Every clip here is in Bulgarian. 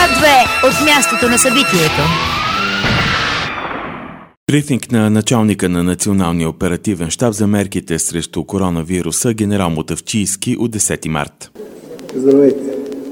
Свят 2 от мястото на събитието. Брифинг на началника на Националния оперативен щаб за мерките срещу коронавируса генерал Мутафчийски от 10 март. Здравейте!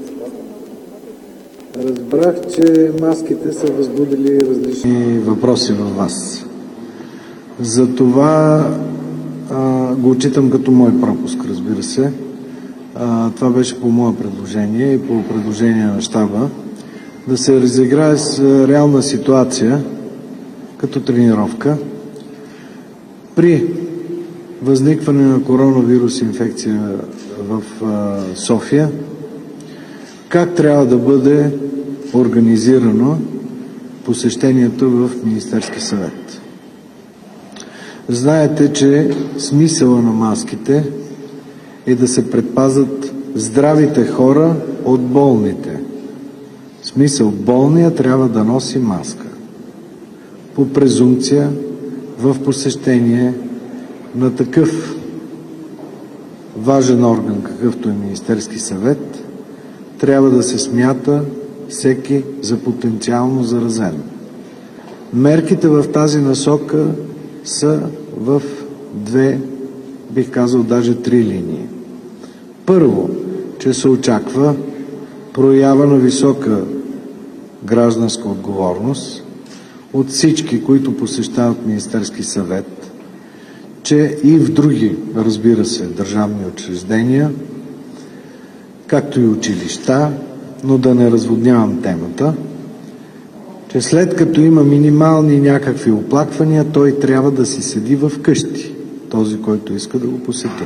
Разбрах, че маските са възбудили различни въпроси във вас. Затова го отчитам като мой пропуск, разбира се. Това беше по мое предложение и по предложение на щаба да се разиграе с реална ситуация като тренировка при възникване на коронавирус инфекция в София, как трябва да бъде организирано посещението в Министерски съвет. Знаете, че смисъла на маските е да се предпазят здравите хора от болните. В смисъл, болния трябва да носи маска. По презумпция, в посещение на такъв важен орган, какъвто е Министерски съвет, трябва да се смята всеки за потенциално заразен. Мерките в тази насока са в две, бих казал даже 3 линии. Първо, че се очаква проява на висока гражданска отговорност от всички, които посещават Министерски съвет, че и в други, разбира се, държавни учреждения, както и училища, но да не разводнявам темата, че след като има минимални някакви оплаквания, той трябва да си седи в къщи, този, който иска да го посети.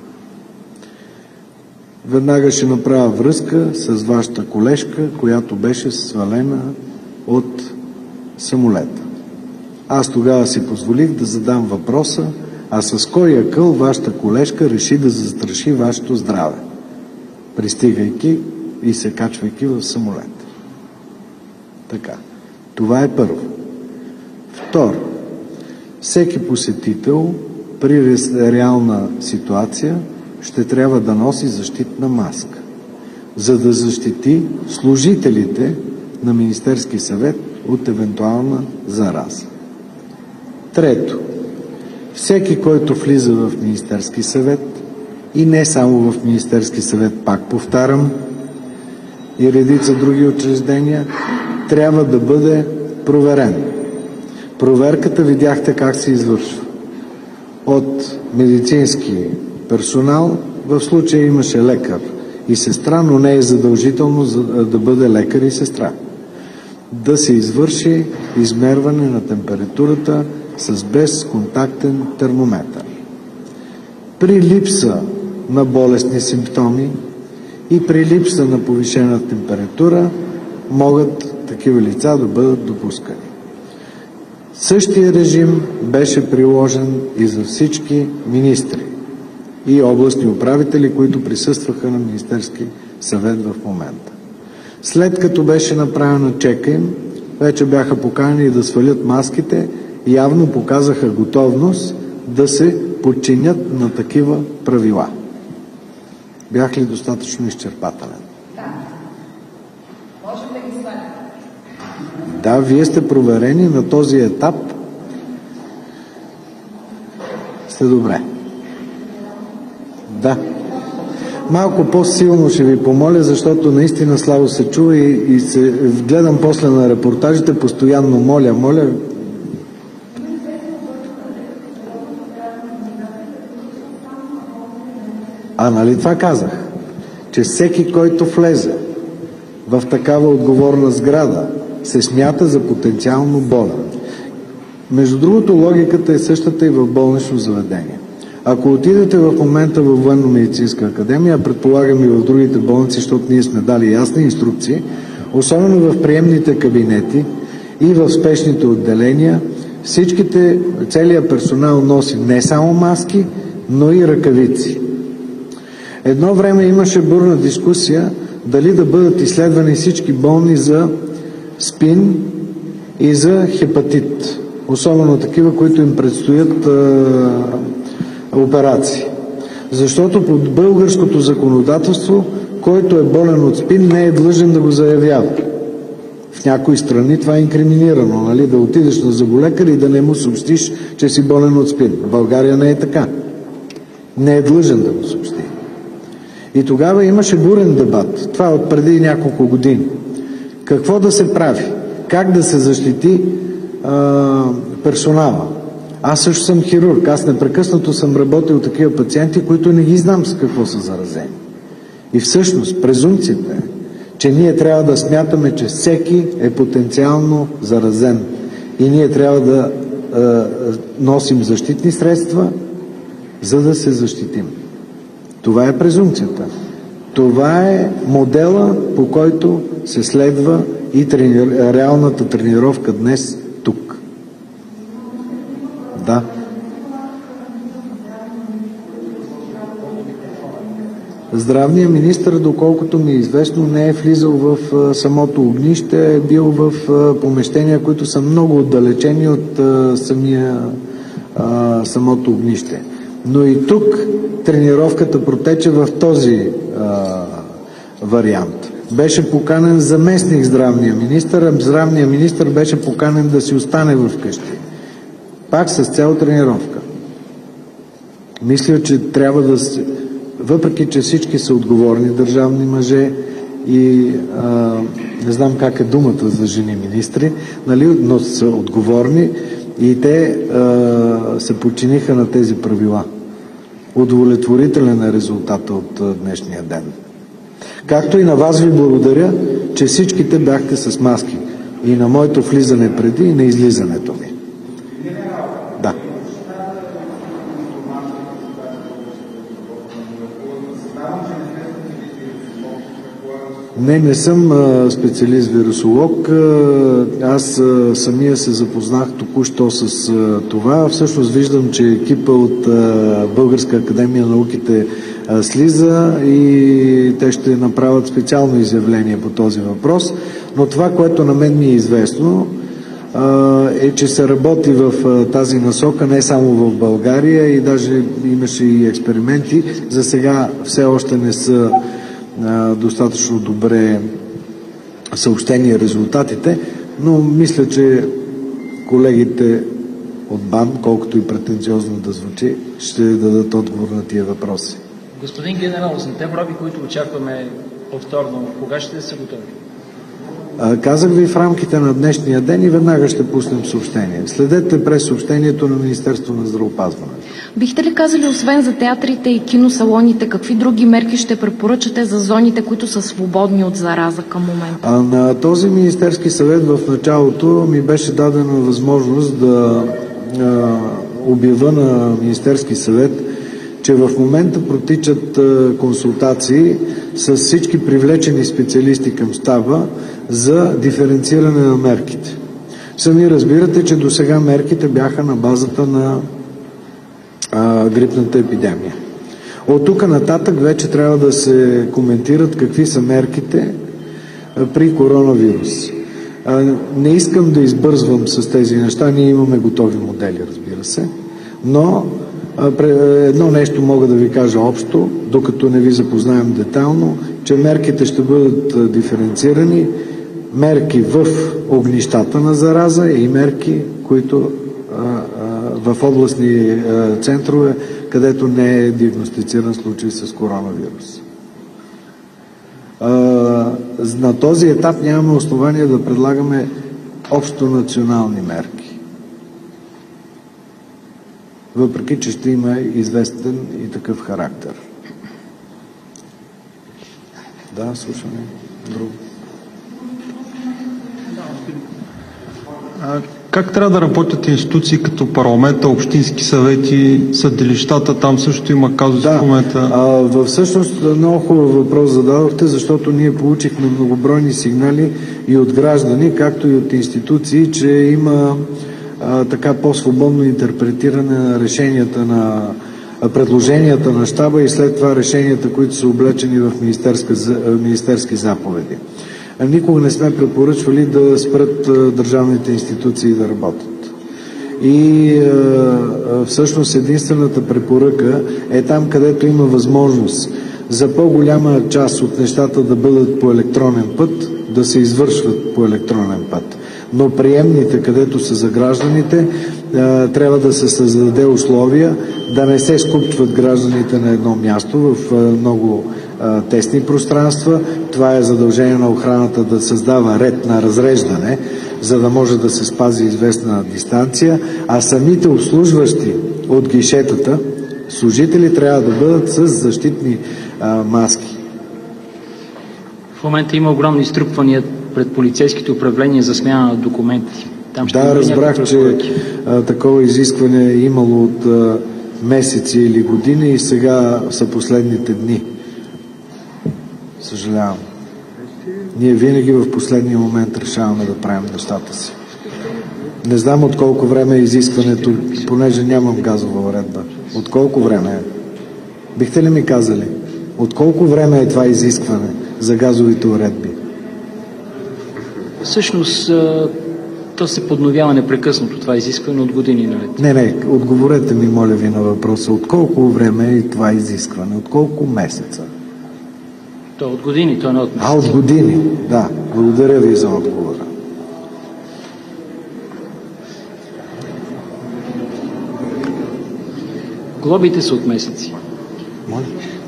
Веднага ще направя връзка с вашата колежка, която беше свалена от самолета. Аз тогава си позволих да задам въпроса, а с кой акъл вашата колежка реши да застраши вашето здраве, пристигайки и се качвайки в самолет. Така. Това е първо. Второ, всеки посетител при реална ситуация ще трябва да носи защитна маска, за да защити служителите на Министерски съвет от евентуална зараза. Трето, всеки, който влиза в Министерски съвет и не само в Министерски съвет, пак повтарям, и редица други учреждения, трябва да бъде проверен. Проверката видяхте как се извършва. От медицински персонал, в случая имаше лекар и сестра, но не е задължително да бъде лекар и сестра. Да се извърши измерване на температурата с безконтактен термометър. При липса на болестни симптоми и при липса на повишена температура могат такива лица да бъдат допускани. Същия режим беше приложен и за всички министри и областни управители, които присъстваха на Министерски съвет в момента. След като беше направена чека им, вече бяха поканени да свалят маските и явно показаха готовност да се подчинят на такива правила. Бях ли достатъчно изчерпателен? Да. Можем да ги свалим. Да, вие сте проверени на този етап. Сте добре. Да. Малко по-силно ще ви помоля, защото наистина слабо се чува и се гледам после на репортажите, постоянно моля. Нали това казах? Че всеки, който влезе в такава отговорна сграда, се смята за потенциално болен. Между другото, логиката е същата и в болнично заведение. Ако отидете в момента в Военно-медицинска академия, предполагам и в другите болници, защото ние сме дали ясни инструкции, особено в приемните кабинети и в спешните отделения, целият персонал носи не само маски, но и ръкавици. Едно време имаше бурна дискусия дали да бъдат изследвани всички болни за СПИН и за хепатит, особено такива, които им предстоят операции. Защото по българското законодателство, който е болен от СПИН, не е длъжен да го заявява. В някои страни това е инкриминирано, нали? Да отидеш на зъболекар и да не му съобщиш, че си болен от СПИН. В България не е така. Не е длъжен да го съобщи. И тогава имаше бурен дебат. Това е от преди няколко години. Какво да се прави? Как да се защити персонала? Аз също съм хирург. Аз непрекъснато съм работил такива пациенти, които не ги знам с какво са заразени. И всъщност презумпцията е, че ние трябва да смятаме, че всеки е потенциално заразен. И ние трябва да носим защитни средства, за да се защитим. Това е презумпцията. Това е модела, по който се следва и реалната тренировка днес тук. Да. Здравният министър, доколкото ми е известно, не е влизал в самото огнище, е бил в помещения, които са много отдалечени от самото огнище. Но и тук тренировката протече в този вариант. Беше поканен заместник здравния министър, а здравният министър беше поканен да си остане в къщи. Пак с цел тренировка. Мисля, че трябва да се... Въпреки, че всички са отговорни държавни мъже и не знам как е думата за жени министри, нали, но са отговорни и те се подчиниха на тези правила. Удовлетворителен е резултата от днешния ден. Както и на вас ви благодаря, че всичките бяхте с маски. И на моето влизане преди, и на излизането ми. Да. Не съм специалист-вирусолог. Аз самия се запознах току-що с това. Всъщност виждам, че екипа от Българска академия на науките слиза и те ще направят специално изявление по този въпрос. Но това, което на мен ми е известно, е, че се работи в тази насока не само в България и даже имаше и експерименти. За сега все още не са достатъчно добре съобщени резултатите, но мисля, че колегите от БАН, колкото и претенциозно да звучи, ще дадат отговор на тия въпроси. Господин генерал, за те проби, които очакваме повторно, кога ще са готови? Казах ви в рамките на днешния ден и веднага ще пуснем съобщение. Следете през съобщението на Министерството на здравеопазването. Бихте ли казали, освен за театрите и киносалоните, какви други мерки ще препоръчате за зоните, които са свободни от зараза към момента? На този Министерски съвет в началото ми беше дадена възможност да обява на Министерски съвет, че в момента протичат консултации с всички привлечени специалисти към щаба за диференциране на мерките. Сами разбирате, че досега мерките бяха на базата на грипната епидемия. От тук нататък вече трябва да се коментират какви са мерките при коронавирус. Не искам да избързвам с тези неща, ние имаме готови модели, разбира се, но едно нещо мога да ви кажа общо, докато не ви запознаем детайлно, че мерките ще бъдат диференцирани, мерки в огнищата на зараза и мерки, които в областни центрове, където не е диагностициран случай с коронавирус. На този етап нямаме основания да предлагаме общо национални мерки. Въпреки, че ще има известен и такъв характер. Да, слушаме. Друго. Как трябва да работят институции като парламента, общински съвети, съдилищата? Там също има казуси в момента. Всъщност много хубав въпрос зададохте, защото ние получихме многобройни сигнали и от граждани, както и от институции, че има така по-свободно интерпретиране на решенията на предложенията на щаба и след това решенията, които са облечени в министерски заповеди. Никога не сме препоръчвали да спрат държавните институции да работят. И всъщност единствената препоръка е там, където има възможност за по-голяма част от нещата да бъдат по електронен път, да се извършват по електронен път. Но приемните, където са за гражданите, трябва да се създаде условия да не се скупчват гражданите на едно място в много тесни пространства. Това е задължение на охраната да създава ред на разреждане, за да може да се спази известна дистанция, а самите обслужващи от гишетата служители трябва да бъдат с защитни маски. В момента има огромни изтрупвания пред полицейските управления за смяна на документи. Там ще разбрах, че такова изискване е имало от месеци или години и сега са последните дни. Съжалявам. Ние винаги в последния момент решаваме да правим нещата си. Не знам от колко време е изискването, понеже нямам газова уредба. От колко време е? Бихте ли ми казали? От колко време е това изискване за газовите уредби? Всъщност, то се подновява непрекъснато това изискване от години наред. Не, отговорете ми, моля ви, на въпроса. От колко време е това изискване? От колко месеца? То от години, то не от месеца. От години, да. Благодаря ви за отговора. Глобите са от месеци. Моля?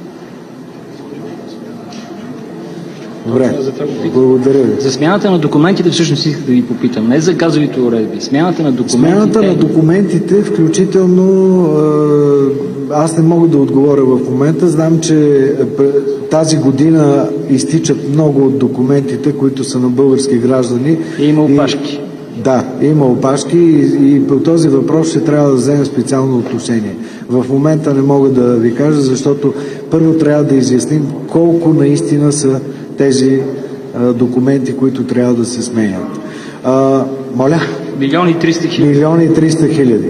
Добре, благодаря ви. За смяната на документите всъщност исках да ви попитам. Не за газовите уредби. Смяната на документите... Смяната на документите, включително аз не мога да отговоря в момента. Знам, че тази година изтичат много от документите, които са на български граждани. И има опашки. Да, има опашки и по този въпрос ще трябва да вземем специално отношение. В момента не мога да ви кажа, защото първо трябва да изясним колко наистина са тези документи, които трябва да се сменят. Моля? 1,3 милиона. 1,3 хиляди.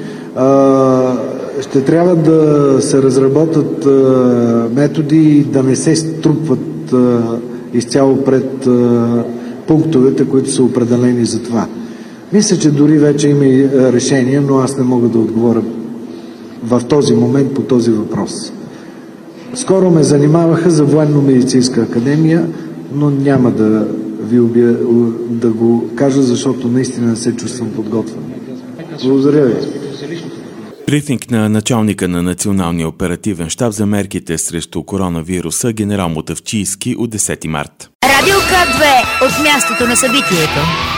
Ще трябва да се разработят методи и да не се струпват изцяло пред пунктовете, които са определени за това. Мисля, че дори вече има и решение, но аз не мога да отговоря в този момент по този въпрос. Скоро ме занимаваха за Военно-медицинска академия, но няма да да го кажа, защото наистина не се чувствам подготвен. Благодаря ви. Брифинг на началника на Националния оперативен щаб за мерките срещу коронавируса генерал Мутафчийски от 10 март. Радио К2 от мястото на събитието.